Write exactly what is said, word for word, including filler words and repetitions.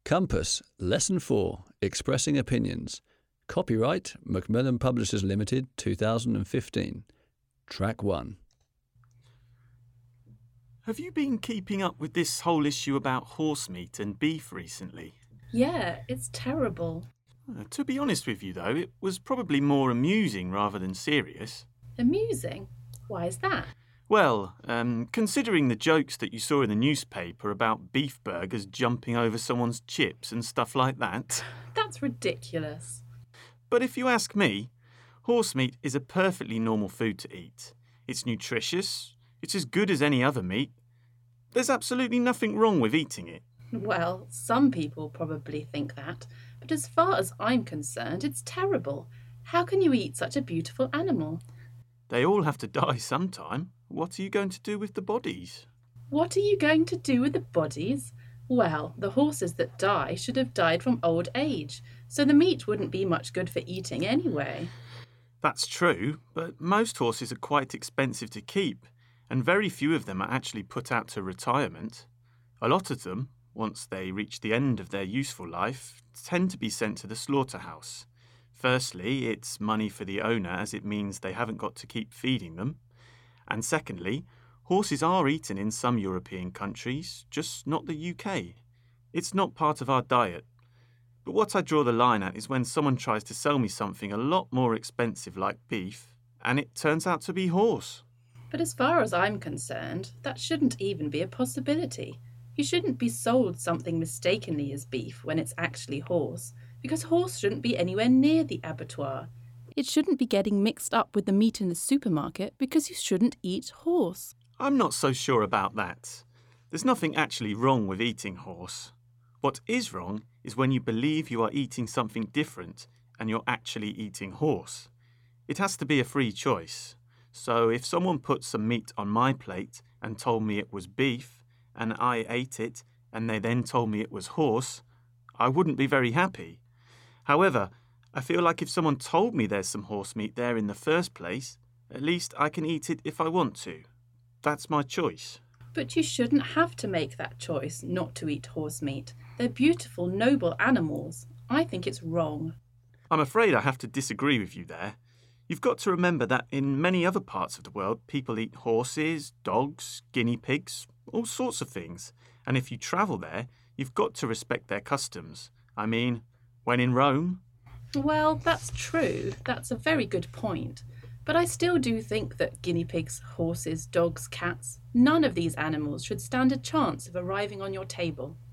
Compass, Lesson four, Expressing Opinions. Copyright, Macmillan Publishers Limited, two thousand fifteen. Track one. Have you been keeping up with this whole issue about horse meat and beef recently? Yeah, it's terrible. Uh, to be honest with you, though, it was probably more amusing rather than serious. Amusing? Why is that? Well, um, considering the jokes that you saw in the newspaper about beef burgers jumping over someone's chips and stuff like that. That's ridiculous. But if you ask me, horse meat is a perfectly normal food to eat. It's nutritious. It's as good as any other meat. There's absolutely nothing wrong with eating it. Well, some people probably think that, but as far as I'm concerned, it's terrible. How can you eat such a beautiful animal? They all have to die sometime. What are you going to do with the bodies? What are you going to do with the bodies? Well, the horses that die should have died from old age, so the meat wouldn't be much good for eating anyway. That's true, but most horses are quite expensive to keep, and very few of them are actually put out to retirement. A lot of them, once they reach the end of their useful life, tend to be sent to the slaughterhouse. Firstly, it's money for the owner as it means they haven't got to keep feeding them. And secondly, horses are eaten in some European countries, just not the U K. It's not part of our diet. But what I draw the line at is when someone tries to sell me something a lot more expensive like beef, and it turns out to be horse. But as far as I'm concerned, that shouldn't even be a possibility. You shouldn't be sold something mistakenly as beef when it's actually horse, because horse shouldn't be anywhere near the abattoir. It shouldn't be getting mixed up with the meat in the supermarket because you shouldn't eat horse. I'm not so sure about that. There's nothing actually wrong with eating horse. What is wrong is when you believe you are eating something different and you're actually eating horse. It has to be a free choice. So if someone put some meat on my plate and told me it was beef, and I ate it, and they then told me it was horse, I wouldn't be very happy. However, I feel like if someone told me there's some horse meat there in the first place, at least I can eat it if I want to. That's my choice. But you shouldn't have to make that choice not to eat horse meat. They're beautiful, noble animals. I think it's wrong. I'm afraid I have to disagree with you there. You've got to remember that in many other parts of the world, people eat horses, dogs, guinea pigs, all sorts of things. And if you travel there, you've got to respect their customs. I mean, when in Rome. Well, that's true. That's a very good point. But I still do think that guinea pigs, horses, dogs, cats, none of these animals should stand a chance of arriving on your table.